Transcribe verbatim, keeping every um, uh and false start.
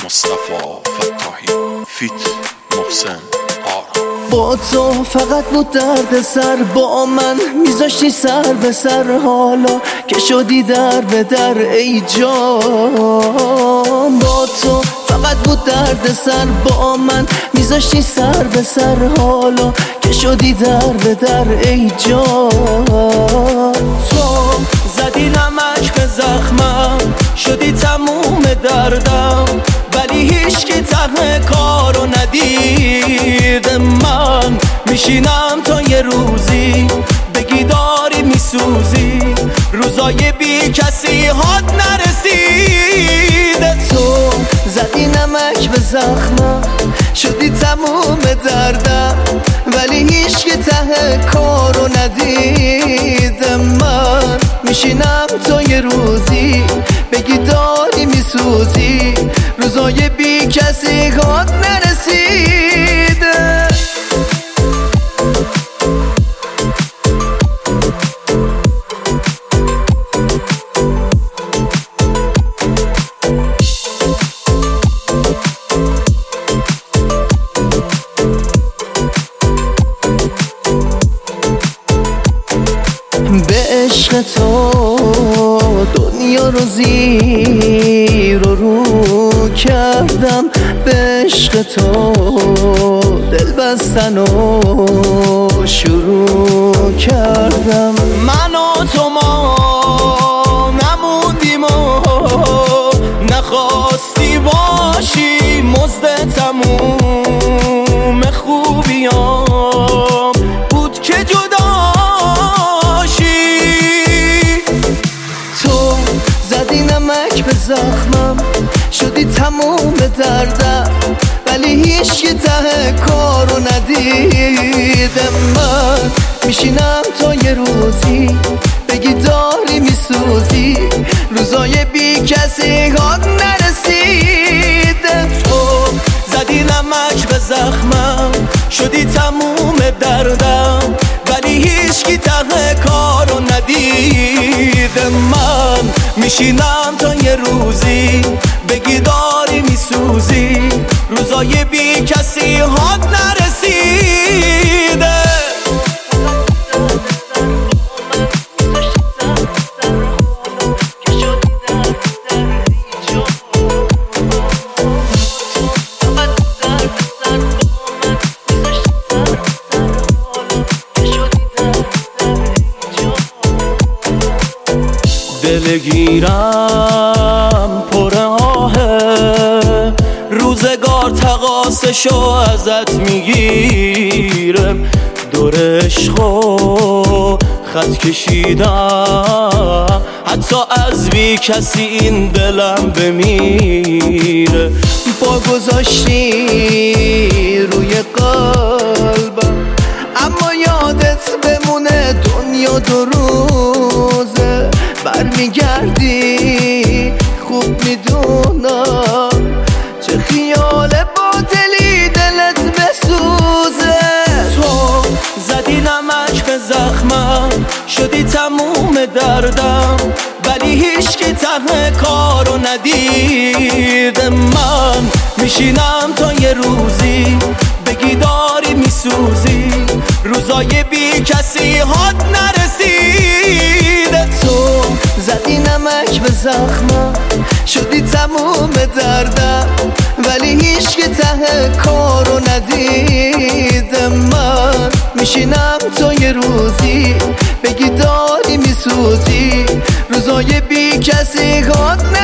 مصطفی فتاحی فیت محسن آرا. با تو فقط بود درد سر، با من میذاشتی سر به سر، حالا که شدی در به در ای جان. با تو فقط بود درد سر، با من میذاشتی سر به سر، حالا که شدی در به در ای جان. تو زدی نمک به زخمم، شدی تموم دردم، ولی هیچ که ته کارو ندید. من میشینم تا یه روزی بگی داری میسوزی، روزای بی کسی هات نرسید. تو زدی نمک به زخمم، شدی تموم دردم، ولی هیچ که ته کارو ندید. من میشینم تا یه روزی بگی داری میسوزی، روزای بی کسی هات نرسید. به عشق تو دنیا رو زیر و رو کردم، به عشق تو دل بستن و شروع کردم. من و تو ما نموندیم و نخواستی باشی مزد تموم خوبیام بود که جدا. نمک به زخمم، شدی تموم دردم، ولی هیچ که ته کارو ندید. من میشینم تا یه روزی بگی داری میسوزی، روزای بی کسی هات نرسید. تو زدی نمک به زخمم، شدی تموم دردم، ولی هیچ کی ته کارو ندید. من میشینم تا یه روزی بگی داری میسوزی، روزای بی کسی هات نرسیده. دلگیرم پر آهه، روزگار تقاسشو ازت میگیرم، دور عشقو خط کشیدم، حتی از بی کسی این دلم بمیره. با گذاشتی روی قلبم، اما یادت بمونه دنیا دو روزه، برمیگردی خوب میدونم چه خیال باطلی دلت بسوزه. تو زدی نمک به زخمم، شدی تموم دردم، ولی هیچ که ته کارو ندید. من میشینم تا یه روزی بگی داری میسوزی، روزای بی کسی هات نرسید. تو زدی نمک به زخمم، شدی تموم دردم، ولی هیچ که ته کارو ندید. من میشینم تا یه روزی بگی داری میسوزی، روزای بی کسی هات